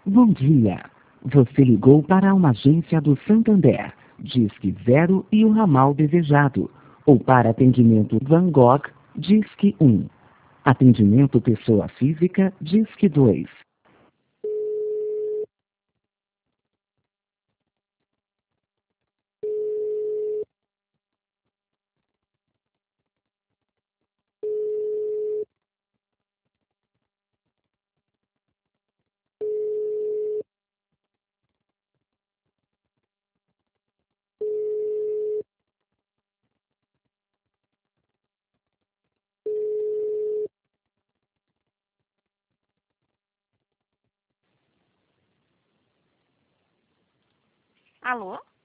Bom dia. Você ligou para uma agência do Santander, Disque 0 e o ramal desejado. Ou para atendimento Van Gogh, Disque 1. Atendimento pessoa física, Disque 2. Alô?